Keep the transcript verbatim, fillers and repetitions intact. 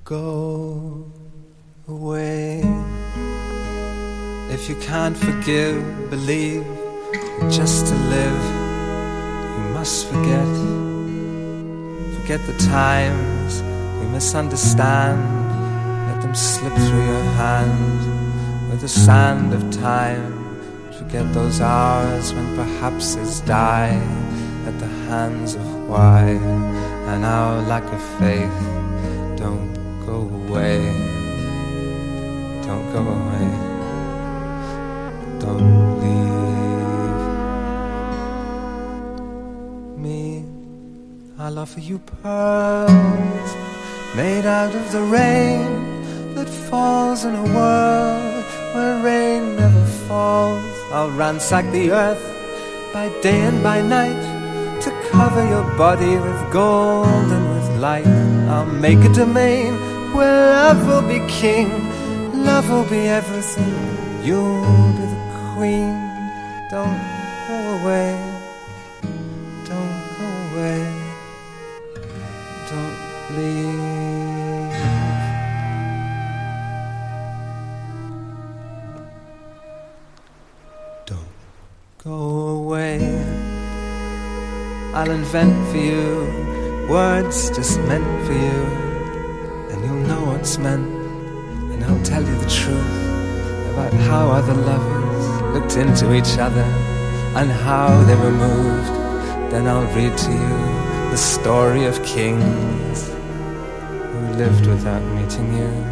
go away. If you can't forgive, believe just to live you must forget. Forget the times you misunderstand. Let them slip through your hand with the sand of time. Forget those hours when perhaps it's died at the hands of why. And our lack of faith. Don't go away. Don't go away. Don't leave me. I'll offer you pearls made out of the rain that falls in a world where rain never falls. I'll ransack the earth by day and by night to cover your body with gold and with light. I'll make a domain where love will be king. Love will be everything. You'll be the queen. Don't go away. Don't go away. Don't leave. Don't go away. I'll invent for you words just meant for you, and you'll know what's meant. And I'll tell you the truth about how other lovers looked into each other and how they were moved. Then I'll read to you the story of kings who lived without meeting you.